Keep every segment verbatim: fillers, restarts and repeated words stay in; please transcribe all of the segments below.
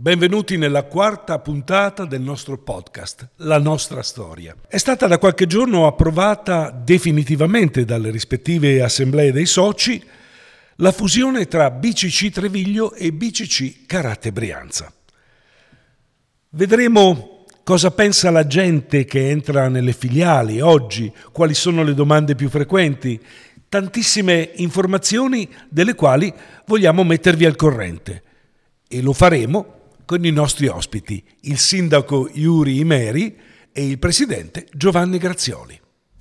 Benvenuti nella quarta puntata del nostro podcast, La nostra storia. È stata da qualche giorno approvata definitivamente dalle rispettive assemblee dei soci la fusione tra B C C Treviglio e B C C Karate Brianza. Vedremo cosa pensa la gente che entra nelle filiali oggi, quali sono le domande più frequenti, tantissime informazioni delle quali vogliamo mettervi al corrente. E lo faremo con i nostri ospiti, il sindaco Yuri Imeri e il presidente Giovanni Grazioli.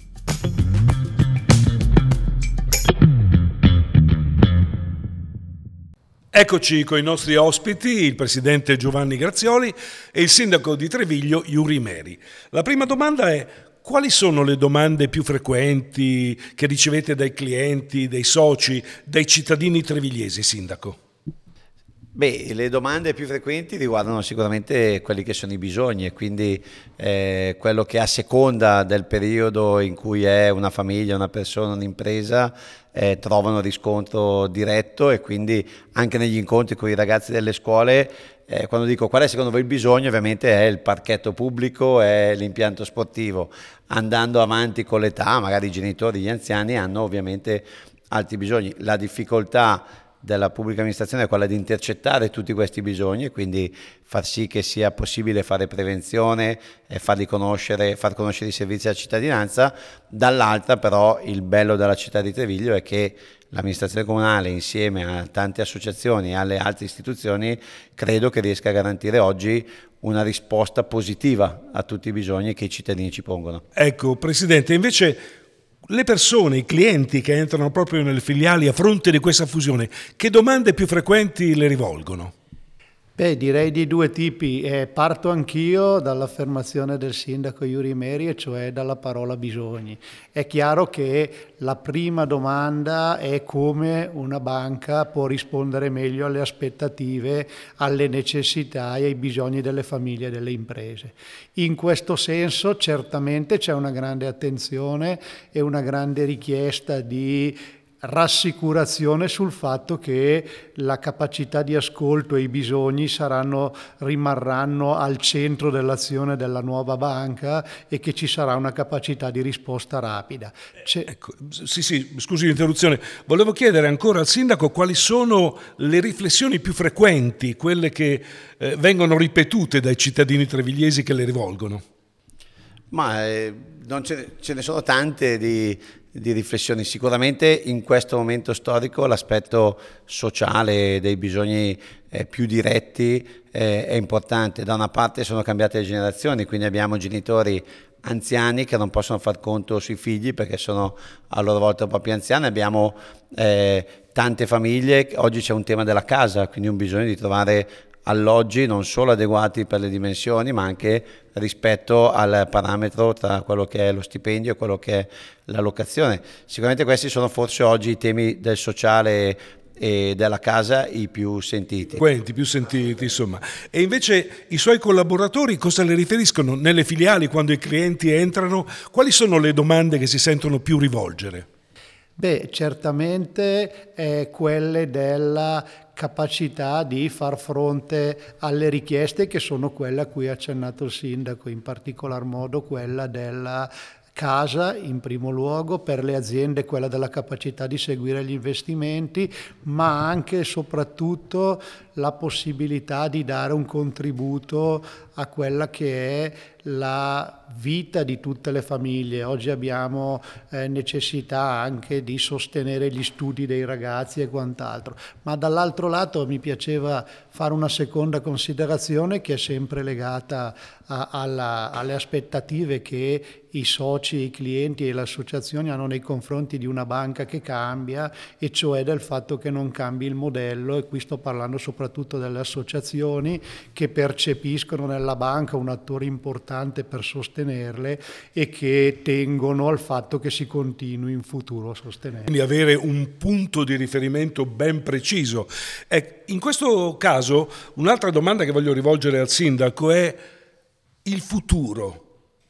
Eccoci con i nostri ospiti, il presidente Giovanni Grazioli e il sindaco di Treviglio Yuri Imeri. La prima domanda è: quali sono le domande più frequenti che ricevete dai clienti, dai soci, dai cittadini trevigliesi, sindaco? Beh, le domande più frequenti riguardano sicuramente quelli che sono i bisogni e quindi eh, quello che a seconda del periodo in cui è una famiglia, una persona, un'impresa eh, trovano riscontro diretto, e quindi anche negli incontri con i ragazzi delle scuole eh, quando dico qual è secondo voi il bisogno, ovviamente è il parchetto pubblico, è l'impianto sportivo. Andando avanti con l'età, magari i genitori, gli anziani hanno ovviamente altri bisogni. La difficoltà della pubblica amministrazione è quella di intercettare tutti questi bisogni e quindi far sì che sia possibile fare prevenzione e farli conoscere, far conoscere i servizi alla cittadinanza. Dall'altra però il bello della città di Treviglio è che l'amministrazione comunale, insieme a tante associazioni e alle altre istituzioni, credo che riesca a garantire oggi una risposta positiva a tutti i bisogni che i cittadini ci pongono. Ecco, Presidente, invece le persone, i clienti che entrano proprio nelle filiali a fronte di questa fusione, che domande più frequenti le rivolgono? Beh, direi di due tipi. Eh, parto anch'io dall'affermazione del sindaco Yuri Imeri, e cioè dalla parola bisogni. È chiaro che la prima domanda è come una banca può rispondere meglio alle aspettative, alle necessità e ai bisogni delle famiglie e delle imprese. In questo senso certamente c'è una grande attenzione e una grande richiesta di rassicurazione sul fatto che la capacità di ascolto e i bisogni saranno, rimarranno al centro dell'azione della nuova banca e che ci sarà una capacità di risposta rapida. C'è... Ecco, sì, sì, scusi l'interruzione. Volevo chiedere ancora al sindaco quali sono le riflessioni più frequenti, quelle che eh, vengono ripetute dai cittadini trevigliesi che le rivolgono. Ma eh, non ce, ce ne sono tante di, di riflessioni. Sicuramente in questo momento storico l'aspetto sociale dei bisogni eh, più diretti eh, è importante. Da una parte sono cambiate le generazioni, quindi abbiamo genitori anziani che non possono far conto sui figli perché sono a loro volta un po' più anziani. Abbiamo eh, tante famiglie, oggi c'è un tema della casa, quindi un bisogno di trovare alloggi non solo adeguati per le dimensioni, ma anche rispetto al parametro tra quello che è lo stipendio e quello che è la locazione. Sicuramente questi sono forse oggi i temi del sociale e della casa i più sentiti. Quanti più sentiti, insomma. E invece i suoi collaboratori cosa le riferiscono nelle filiali quando i clienti entrano? Quali sono le domande che si sentono più rivolgere? Beh, certamente eh, quelle della capacità di far fronte alle richieste, che sono quelle a cui ha accennato il sindaco, in particolar modo quella della casa in primo luogo, per le aziende quella della capacità di seguire gli investimenti, ma anche e soprattutto la possibilità di dare un contributo a quella che è la vita di tutte le famiglie. Oggi abbiamo eh, necessità anche di sostenere gli studi dei ragazzi e quant'altro, ma dall'altro lato mi piaceva fare una seconda considerazione che è sempre legata a, alla, alle aspettative che i soci, i clienti e le associazioni hanno nei confronti di una banca che cambia, e cioè del fatto che non cambi il modello, e qui sto parlando soprattutto delle associazioni che percepiscono nella banca un attore importante per sostenerle e che tengono al fatto che si continui in futuro a sostenerle. Quindi avere un punto di riferimento ben preciso. E in questo caso un'altra domanda che voglio rivolgere al sindaco è il futuro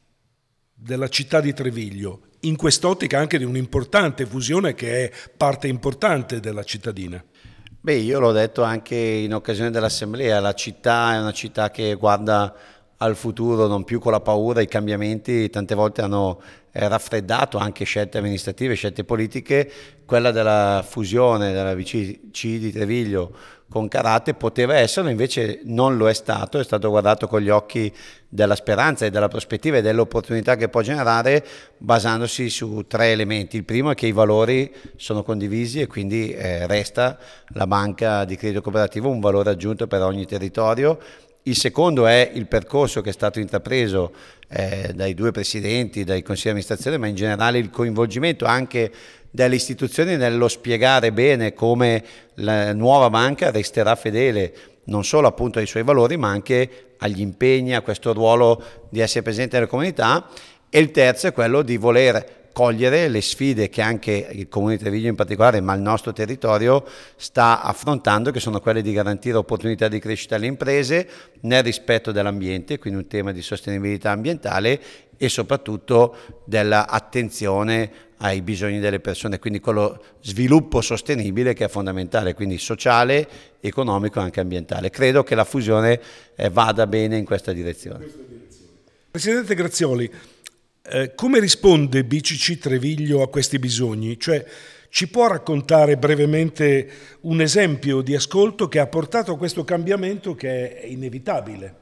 della città di Treviglio, in quest'ottica anche di un'importante fusione che è parte importante della cittadina. Beh, io l'ho detto anche in occasione dell'assemblea, la città è una città che guarda al futuro non più con la paura, i cambiamenti tante volte hanno eh, raffreddato anche scelte amministrative, scelte politiche, quella della fusione della V C di Treviglio con Carate poteva esserlo, invece non lo è stato, è stato guardato con gli occhi della speranza e della prospettiva e dell'opportunità che può generare basandosi su tre elementi. Il primo è che i valori sono condivisi e quindi eh, resta la banca di credito cooperativo un valore aggiunto per ogni territorio. Il secondo è il percorso che è stato intrapreso eh, dai due presidenti, dai consigli di amministrazione, ma in generale il coinvolgimento anche delle istituzioni nello spiegare bene come la nuova banca resterà fedele non solo appunto ai suoi valori, ma anche agli impegni, a questo ruolo di essere presente nelle comunità. E il terzo è quello di voler cogliere le sfide che anche il Comune di Treviglio in particolare, ma il nostro territorio sta affrontando, che sono quelle di garantire opportunità di crescita alle imprese nel rispetto dell'ambiente, quindi un tema di sostenibilità ambientale e soprattutto dell'attenzione ai bisogni delle persone, quindi quello sviluppo sostenibile che è fondamentale, quindi sociale, economico e anche ambientale. Credo che la fusione eh, vada bene in questa direzione. Presidente Grazioli, Eh, come risponde B C C Treviglio a questi bisogni? Cioè, ci può raccontare brevemente un esempio di ascolto che ha portato a questo cambiamento che è inevitabile?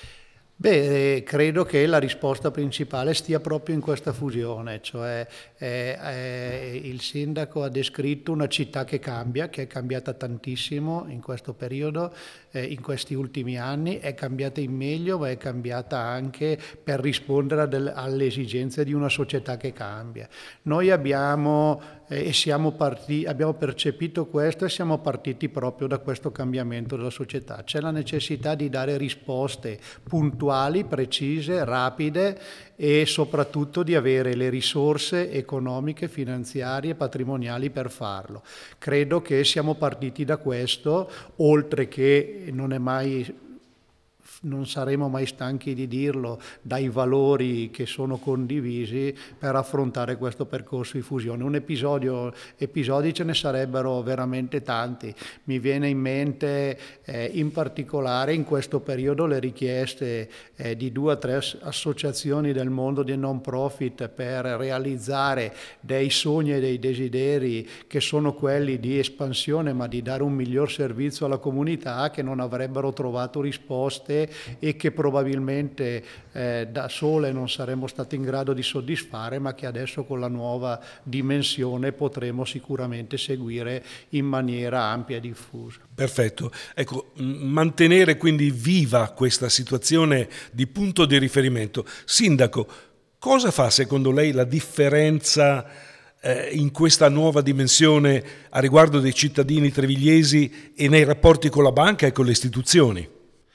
Beh, credo che la risposta principale stia proprio in questa fusione, cioè eh, eh, il sindaco ha descritto una città che cambia, che è cambiata tantissimo in questo periodo, eh, in questi ultimi anni, è cambiata in meglio, ma è cambiata anche per rispondere del, alle esigenze di una società che cambia. Noi abbiamo, eh, e siamo partiti, abbiamo percepito questo e siamo partiti proprio da questo cambiamento della società. C'è la necessità di dare risposte puntuali, precise, rapide e soprattutto di avere le risorse economiche, finanziarie, patrimoniali per farlo. Credo che siamo partiti da questo, oltre che non è mai non saremo mai stanchi di dirlo, dai valori che sono condivisi per affrontare questo percorso di fusione. Un episodio, episodi ce ne sarebbero veramente tanti. Mi viene in mente eh, in particolare in questo periodo le richieste eh, di due o tre associazioni del mondo di non profit per realizzare dei sogni e dei desideri che sono quelli di espansione, ma di dare un miglior servizio alla comunità, che non avrebbero trovato risposte e che probabilmente eh, da sole non saremmo stati in grado di soddisfare, ma che adesso con la nuova dimensione potremo sicuramente seguire in maniera ampia e diffusa. Perfetto. Ecco, mantenere quindi viva questa situazione di punto di riferimento. Sindaco, cosa fa secondo lei la differenza eh, in questa nuova dimensione a riguardo dei cittadini trevigliesi e nei rapporti con la banca e con le istituzioni?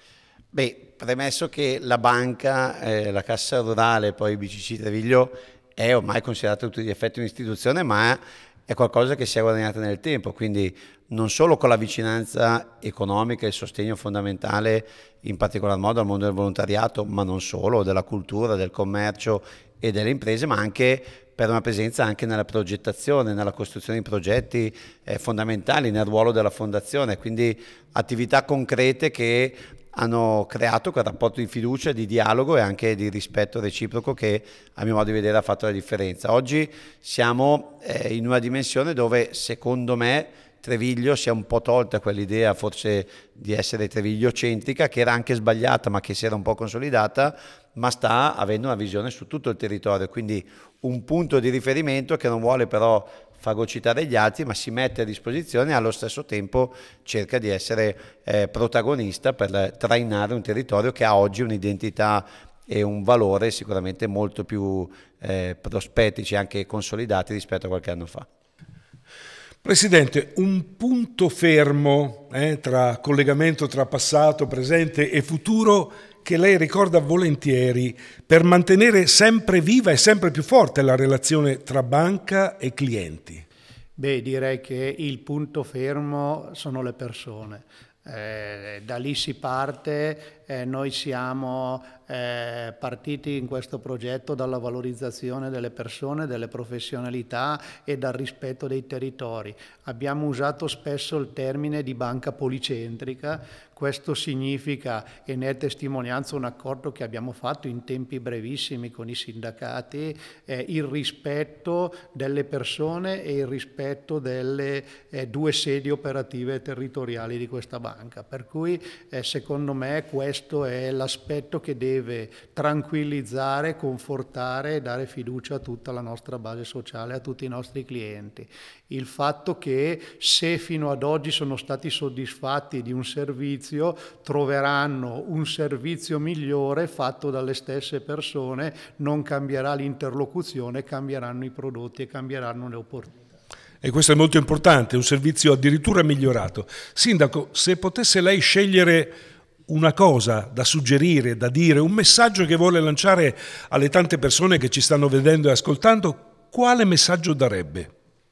Beh, premesso che la banca, eh, la Cassa Rurale, poi B C C Treviglio è ormai considerata a tutti gli effetti un'istituzione, ma è qualcosa che si è guadagnato nel tempo, quindi non solo con la vicinanza economica e il sostegno fondamentale, in particolar modo al mondo del volontariato, ma non solo, della cultura, del commercio e delle imprese, ma anche per una presenza anche nella progettazione, nella costruzione di progetti eh, fondamentali, nel ruolo della fondazione, quindi attività concrete che hanno creato quel rapporto di fiducia, di dialogo e anche di rispetto reciproco che a mio modo di vedere ha fatto la differenza. Oggi siamo eh, in una dimensione dove secondo me Treviglio si è un po' tolta quell'idea forse di essere Treviglio-centrica, che era anche sbagliata ma che si era un po' consolidata, ma sta avendo una visione su tutto il territorio, quindi un punto di riferimento che non vuole però fagocitare gli altri, ma si mette a disposizione e allo stesso tempo cerca di essere eh, protagonista per trainare un territorio che ha oggi un'identità e un valore sicuramente molto più eh, prospettici e anche consolidati rispetto a qualche anno fa. Presidente, un punto fermo eh, tra collegamento tra passato, presente e futuro che lei ricorda volentieri per mantenere sempre viva e sempre più forte la relazione tra banca e clienti? Beh, direi che il punto fermo sono le persone. Eh, da lì si parte, eh, noi siamo eh, partiti in questo progetto dalla valorizzazione delle persone, delle professionalità e dal rispetto dei territori. Abbiamo usato spesso il termine di banca policentrica. Questo significa, e ne è testimonianza un accordo che abbiamo fatto in tempi brevissimi con i sindacati, eh, il rispetto delle persone e il rispetto delle eh, due sedi operative territoriali di questa banca. Per cui eh, secondo me questo è l'aspetto che deve tranquillizzare, confortare e dare fiducia a tutta la nostra base sociale, a tutti i nostri clienti. Il fatto che se fino ad oggi sono stati soddisfatti di un servizio, troveranno un servizio migliore fatto dalle stesse persone, non cambierà l'interlocuzione, cambieranno i prodotti e cambieranno le opportunità. E questo è molto importante, un servizio addirittura migliorato. Sindaco, se potesse lei scegliere una cosa da suggerire, da dire, un messaggio che vuole lanciare alle tante persone che ci stanno vedendo e ascoltando, quale messaggio darebbe?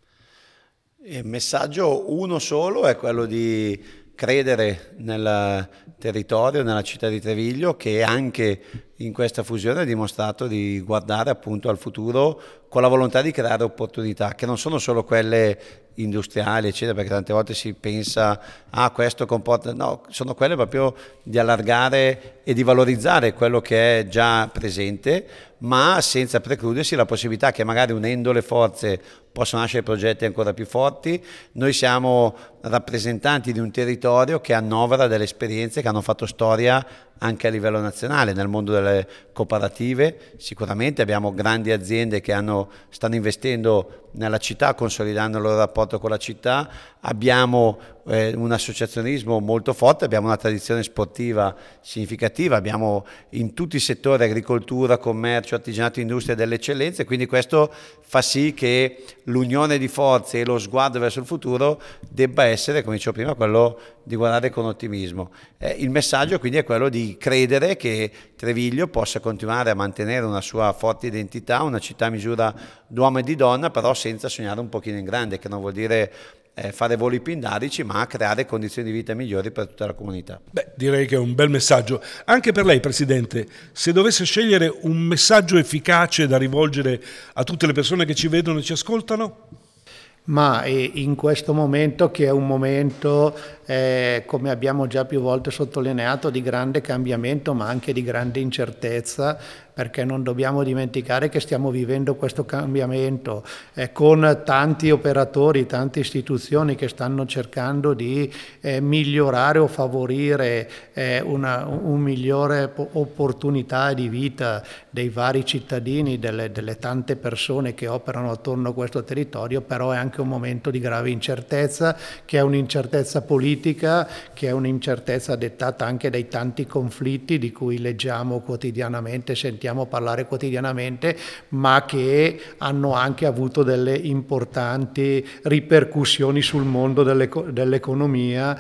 Il messaggio uno solo è quello di credere nel territorio, nella città di Treviglio, che anche in questa fusione ha dimostrato di guardare appunto al futuro con la volontà di creare opportunità, che non sono solo quelle industriali, eccetera, perché tante volte si pensa, ah, questo comporta... No, sono quelle proprio di allargare e di valorizzare quello che è già presente, ma senza precludersi la possibilità che magari unendo le forze possono nascere progetti ancora più forti. Noi siamo rappresentanti di un territorio che annovera delle esperienze che hanno fatto storia anche a livello nazionale, nel mondo delle cooperative. Sicuramente abbiamo grandi aziende che hanno, stanno investendo nella città, consolidando il loro rapporto con la città. Abbiamo eh, un associazionismo molto forte, abbiamo una tradizione sportiva significativa, abbiamo in tutti i settori, agricoltura, commercio, artigianato, industria, delle eccellenze, quindi questo fa sì che l'unione di forze e lo sguardo verso il futuro debba essere, come dicevo prima, quello di guardare con ottimismo. Eh, il messaggio quindi è quello di credere che Treviglio possa continuare a mantenere una sua forte identità, una città a misura d'uomo e di donna, però senza sognare un pochino in grande, che non vuol dire eh, fare voli pindarici, ma creare condizioni di vita migliori per tutta la comunità. Beh, direi che è un bel messaggio. Anche per lei, Presidente, se dovesse scegliere un messaggio efficace da rivolgere a tutte le persone che ci vedono e ci ascoltano? Ma in questo momento, che è un momento, eh, come abbiamo già più volte sottolineato, di grande cambiamento ma anche di grande incertezza, perché non dobbiamo dimenticare che stiamo vivendo questo cambiamento eh, con tanti operatori, tante istituzioni che stanno cercando di eh, migliorare o favorire eh, una un migliore opportunità di vita dei vari cittadini, delle, delle tante persone che operano attorno a questo territorio, però è anche un momento di grave incertezza, che è un'incertezza politica, che è un'incertezza dettata anche dai tanti conflitti di cui leggiamo quotidianamente, sentiamo parlare quotidianamente, ma che hanno anche avuto delle importanti ripercussioni sul mondo dell'economia.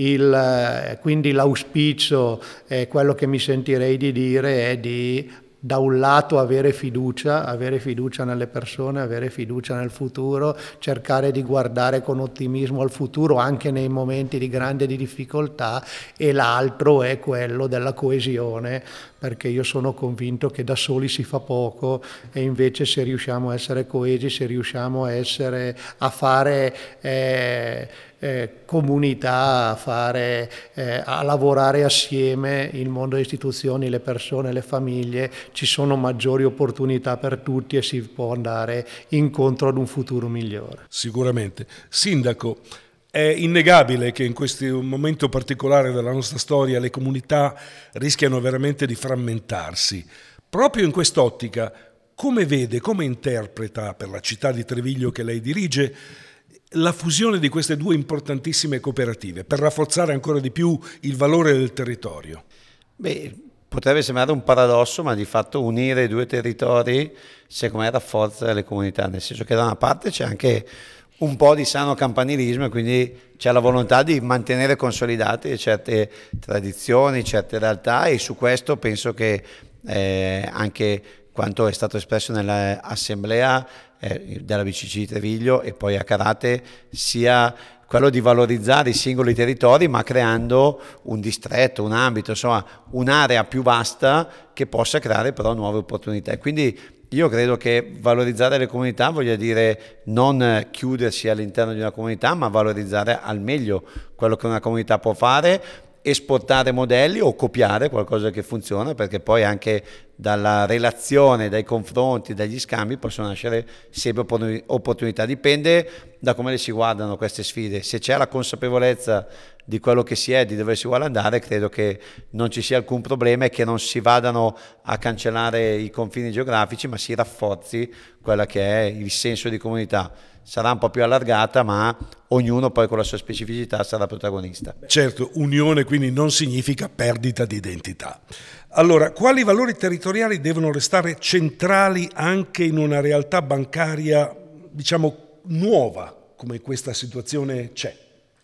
Il, quindi l'auspicio, eh, quello che mi sentirei di dire è di, da un lato, avere fiducia, avere fiducia nelle persone, avere fiducia nel futuro, cercare di guardare con ottimismo al futuro anche nei momenti di grande difficoltà, e l'altro è quello della coesione, perché io sono convinto che da soli si fa poco, e invece se riusciamo a essere coesi, se riusciamo a essere a fare eh, eh, comunità, a fare eh, a lavorare assieme, il mondo delle istituzioni, le persone, le famiglie, ci sono maggiori opportunità per tutti e si può andare incontro ad un futuro migliore. Sicuramente. Sindaco, è innegabile che in questo momento particolare della nostra storia le comunità rischiano veramente di frammentarsi. Proprio in quest'ottica, come vede, come interpreta per la città di Treviglio che lei dirige la fusione di queste due importantissime cooperative per rafforzare ancora di più il valore del territorio? Beh, potrebbe sembrare un paradosso, ma di fatto unire i due territori secondo me rafforza le comunità, nel senso che da una parte c'è anche un po' di sano campanilismo e quindi c'è la volontà di mantenere consolidate certe tradizioni, certe realtà, e su questo penso che eh, anche quanto è stato espresso nell'assemblea eh, della B C C di Treviglio e poi a Carate sia quello di valorizzare i singoli territori, ma creando un distretto, un ambito, insomma un'area più vasta che possa creare però nuove opportunità. E quindi io credo che valorizzare le comunità voglia dire non chiudersi all'interno di una comunità, ma valorizzare al meglio quello che una comunità può fare, esportare modelli o copiare qualcosa che funziona, perché poi anche dalla relazione, dai confronti, dagli scambi possono nascere sempre opportunità. Dipende da come le si guardano queste sfide. Se c'è la consapevolezza di quello che si è, di dove si vuole andare, credo che non ci sia alcun problema e che non si vadano a cancellare i confini geografici, ma si rafforzi quella che è il senso di comunità. Sarà un po' più allargata, ma ognuno poi con la sua specificità sarà protagonista. Certo, unione quindi non significa perdita di identità. Allora, quali valori territoriali devono restare centrali anche in una realtà bancaria, diciamo, nuova, come questa situazione c'è?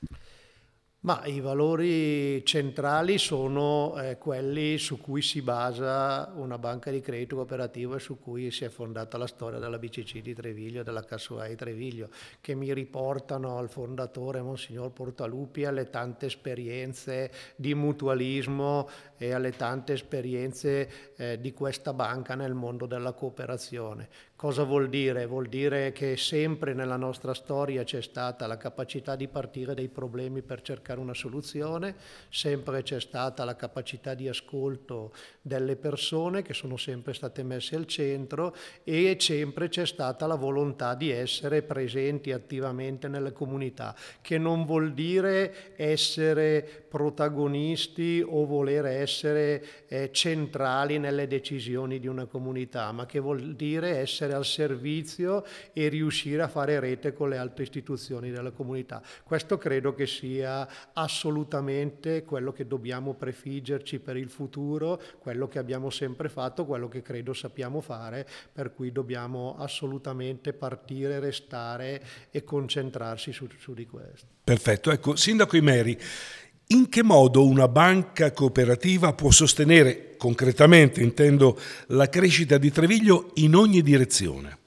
Ma i valori centrali sono eh, quelli su cui si basa una banca di credito cooperativo e su cui si è fondata la storia della B C C di Treviglio, della Cassoai Treviglio, che mi riportano al fondatore Monsignor Portaluppi, alle tante esperienze di mutualismo e alle tante esperienze eh, di questa banca nel mondo della cooperazione. Cosa vuol dire? Vuol dire che sempre nella nostra storia c'è stata la capacità di partire dai problemi per cercare una soluzione, sempre c'è stata la capacità di ascolto delle persone che sono sempre state messe al centro e sempre c'è stata la volontà di essere presenti attivamente nelle comunità, che non vuol dire essere protagonisti o voler essere eh, centrali nelle decisioni di una comunità, ma che vuol dire essere al servizio e riuscire a fare rete con le altre istituzioni della comunità. Questo credo che sia assolutamente quello che dobbiamo prefiggerci per il futuro, quello che abbiamo sempre fatto, quello che credo sappiamo fare, per cui dobbiamo assolutamente partire, restare e concentrarsi su, su di questo. Perfetto. Ecco, Sindaco Imeri, in che modo una banca cooperativa può sostenere, concretamente intendo, la crescita di Treviglio in ogni direzione?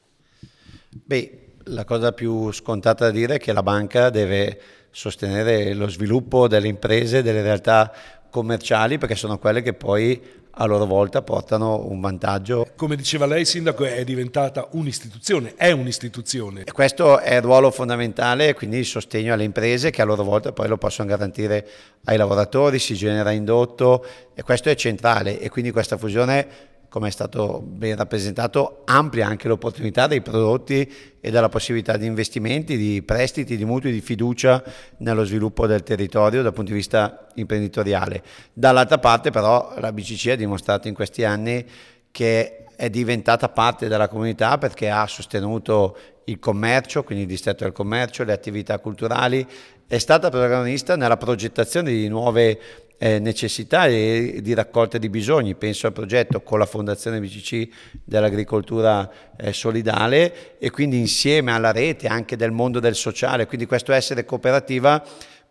Beh, la cosa più scontata da dire è che la banca deve sostenere lo sviluppo delle imprese, delle realtà commerciali, perché sono quelle che poi a loro volta portano un vantaggio. Come diceva lei, Sindaco, è diventata un'istituzione, è un'istituzione. E questo è il ruolo fondamentale, quindi il sostegno alle imprese che a loro volta poi lo possono garantire ai lavoratori, si genera indotto e questo è centrale e quindi questa fusione, come è stato ben rappresentato, amplia anche l'opportunità dei prodotti e della possibilità di investimenti, di prestiti, di mutui, di fiducia nello sviluppo del territorio dal punto di vista imprenditoriale. Dall'altra parte però la B C C ha dimostrato in questi anni che è diventata parte della comunità perché ha sostenuto il commercio, quindi il distretto del commercio, le attività culturali, è stata protagonista nella progettazione di nuove Eh, necessità e di raccolta di bisogni. Penso al progetto con la Fondazione B C C dell'agricoltura eh, solidale e quindi insieme alla rete anche del mondo del sociale, quindi questo essere cooperativa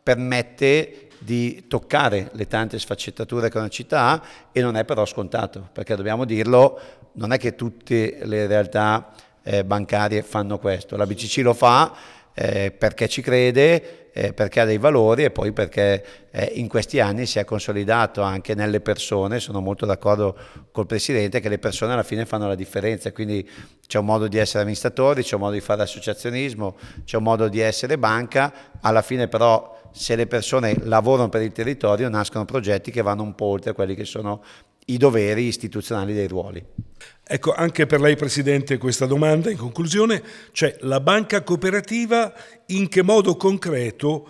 permette di toccare le tante sfaccettature che una città ha e non è però scontato, perché dobbiamo dirlo, non è che tutte le realtà eh, bancarie fanno questo, la B C C lo fa eh, perché ci crede, Eh, perché ha dei valori e poi perché eh, in questi anni si è consolidato anche nelle persone. Sono molto d'accordo col Presidente che le persone alla fine fanno la differenza, quindi c'è un modo di essere amministratori, c'è un modo di fare associazionismo, c'è un modo di essere banca, alla fine però se le persone lavorano per il territorio nascono progetti che vanno un po' oltre quelli che sono i doveri istituzionali dei ruoli. Ecco, anche per lei Presidente questa domanda in conclusione, cioè la banca cooperativa in che modo concreto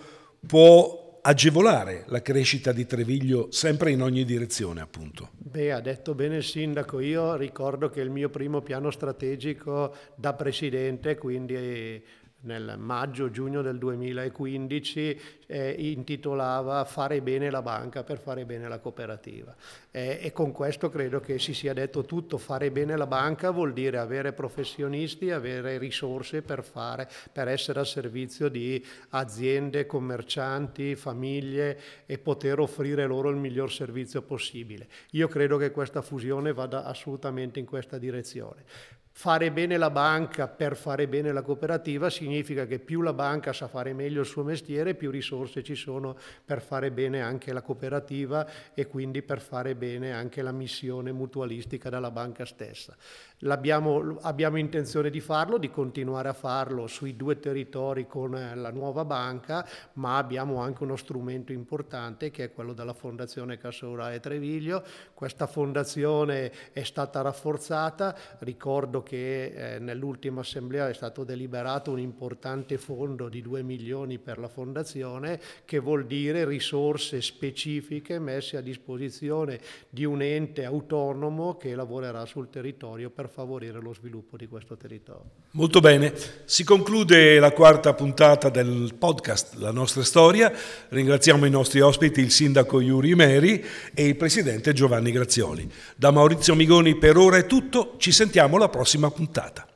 può agevolare la crescita di Treviglio sempre in ogni direzione appunto? Beh, ha detto bene il Sindaco, io ricordo che il mio primo piano strategico da Presidente, quindi nel maggio-giugno del duemilaquindici, eh, intitolava Fare bene la banca per fare bene la cooperativa. Eh, e con questo credo che si sia detto tutto. Fare bene la banca vuol dire avere professionisti, avere risorse per fare, per essere al servizio di aziende, commercianti, famiglie e poter offrire loro il miglior servizio possibile. Io credo che questa fusione vada assolutamente in questa direzione. Fare bene la banca per fare bene la cooperativa significa che più la banca sa fare meglio il suo mestiere, più risorse ci sono per fare bene anche la cooperativa e quindi per fare bene anche la missione mutualistica della banca stessa. L'abbiamo, abbiamo intenzione di farlo, di continuare a farlo sui due territori con la nuova banca, ma abbiamo anche uno strumento importante che è quello della Fondazione Cassa Rurale Treviglio. Questa fondazione è stata rafforzata, ricordo che eh, nell'ultima assemblea è stato deliberato un importante fondo di due milioni per la fondazione, che vuol dire risorse specifiche messe a disposizione di un ente autonomo che lavorerà sul territorio per favorire lo sviluppo di questo territorio. Molto bene, si conclude la quarta puntata del podcast La nostra storia. Ringraziamo i nostri ospiti, il sindaco Iuri Meri e il presidente Giovanni Grazioli. Da Maurizio Migoni per ora è tutto, ci sentiamo alla prossima puntata.